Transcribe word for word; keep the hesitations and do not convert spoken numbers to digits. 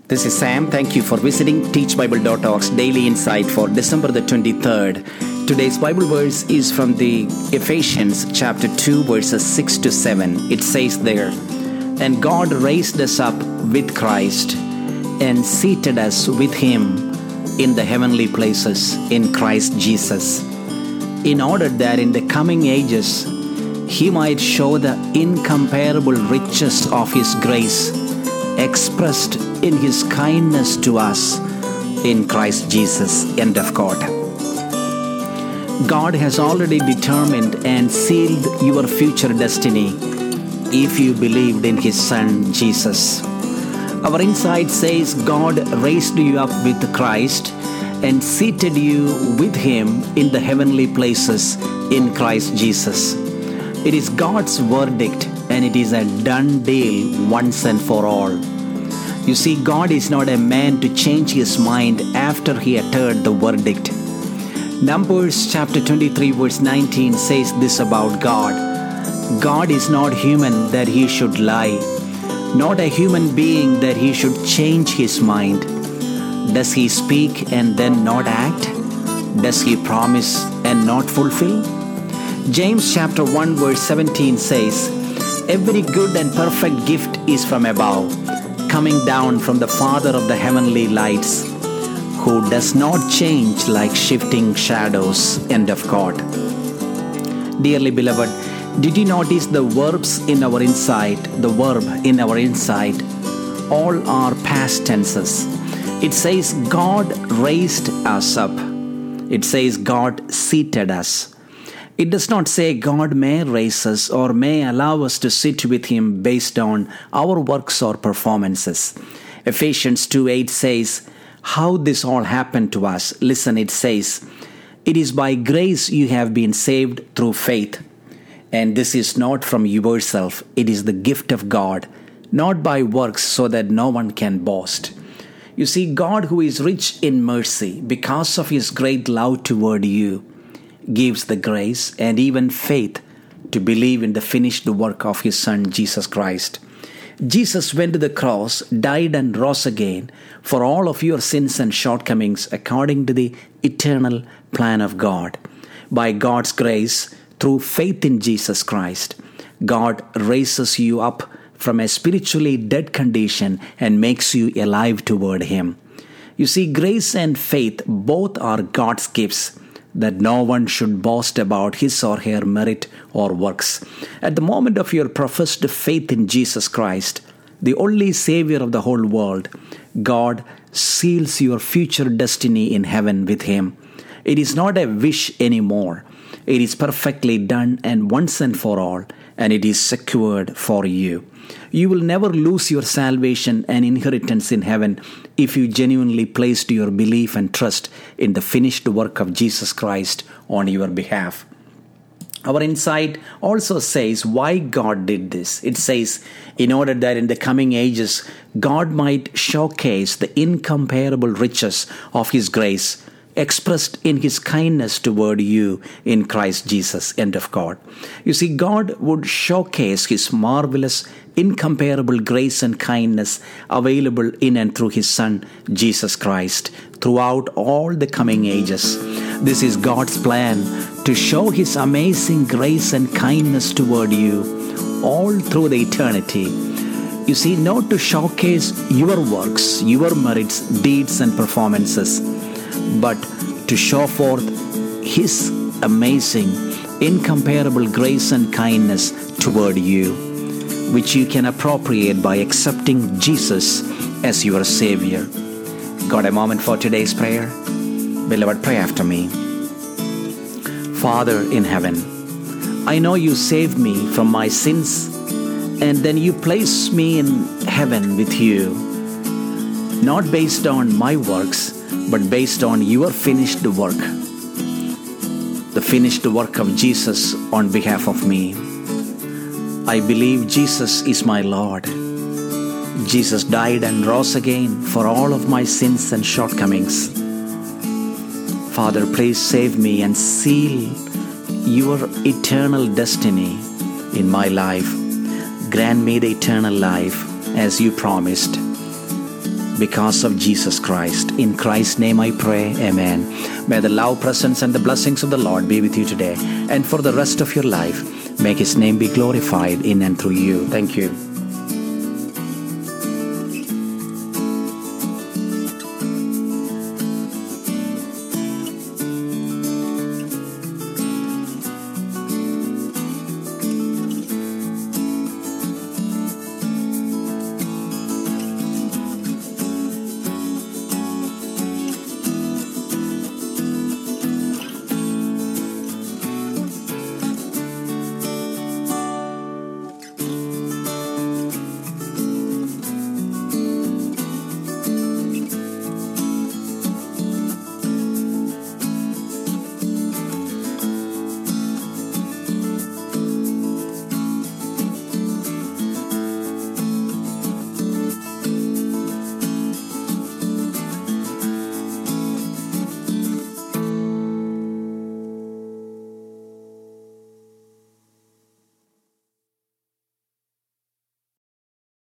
This is Sam. Thank you for visiting teach bible dot org's Daily Insight for December the twenty-third. Today's Bible verse is from the Ephesians chapter two, verses six to seven. It says there, "And God raised us up with Christ and seated us with Him in the heavenly places in Christ Jesus, in order that in the coming ages He might show the incomparable riches of His grace expressed in His kindness to us in Christ Jesus." End of quote. God has already determined and sealed your future destiny if you believed in His Son Jesus. Our insight says God raised you up with Christ and seated you with Him in the heavenly places in Christ Jesus. It is God's verdict, and it is a done deal once and for all. You see, God is not a man to change His mind after He uttered the verdict. Numbers chapter twenty-three verse nineteen says this about God. God is not human that He should lie, not a human being that He should change His mind. Does He speak and then not act? Does He promise and not fulfill? James chapter one verse seventeen says, "Every good and perfect gift is from above, coming down from the Father of the heavenly lights, who does not change like shifting shadows." End of quote. Dearly beloved, did you notice the verbs in our insight, the verb in our insight, all are past tenses. It says God raised us up. It says God seated us. It does not say God may raise us or may allow us to sit with Him based on our works or performances. Ephesians two eight says, how this all happened to us. Listen, it says, "It is by grace you have been saved through faith. And this is not from yourself, it is the gift of God, not by works, so that no one can boast." You see, God, who is rich in mercy because of His great love toward you, gives the grace and even faith to believe in the finished work of His Son, Jesus Christ. Jesus went to the cross, died and rose again for all of your sins and shortcomings according to the eternal plan of God. By God's grace, through faith in Jesus Christ, God raises you up from a spiritually dead condition and makes you alive toward Him. You see, grace and faith both are God's gifts that no one should boast about his or her merit or works. At the moment of your professed faith in Jesus Christ, the only Savior of the whole world, God seals your future destiny in heaven with Him. It is not a wish anymore. It is perfectly done and once and for all, and it is secured for you. You will never lose your salvation and inheritance in heaven if you genuinely placed your belief and trust in the finished work of Jesus Christ on your behalf. Our insight also says why God did this. It says, in order that in the coming ages, God might showcase the incomparable riches of His grace expressed in His kindness toward you in Christ Jesus. End of quote. You see, God would showcase His marvelous, incomparable grace and kindness available in and through His Son, Jesus Christ, throughout all the coming ages. This is God's plan to show His amazing grace and kindness toward you all through the eternity. You see, not to showcase your works, your merits, deeds, and performances, but to show forth His amazing, incomparable grace and kindness toward you, which you can appropriate by accepting Jesus as your Savior. Got a moment for today's prayer? Beloved, pray after me. Father in heaven, I know You saved me from my sins, and then You placed me in heaven with You, not based on my works, but based on Your finished work, the finished work of Jesus on behalf of me. I believe Jesus is my Lord. Jesus died and rose again for all of my sins and shortcomings. Father, please save me and seal Your eternal destiny in my life. Grant me the eternal life as You promised. because of Jesus Christ. In Christ's name I pray, amen. May the love, presence, and the blessings of the Lord be with you today and for the rest of your life. May His name be glorified in and through you. Thank you.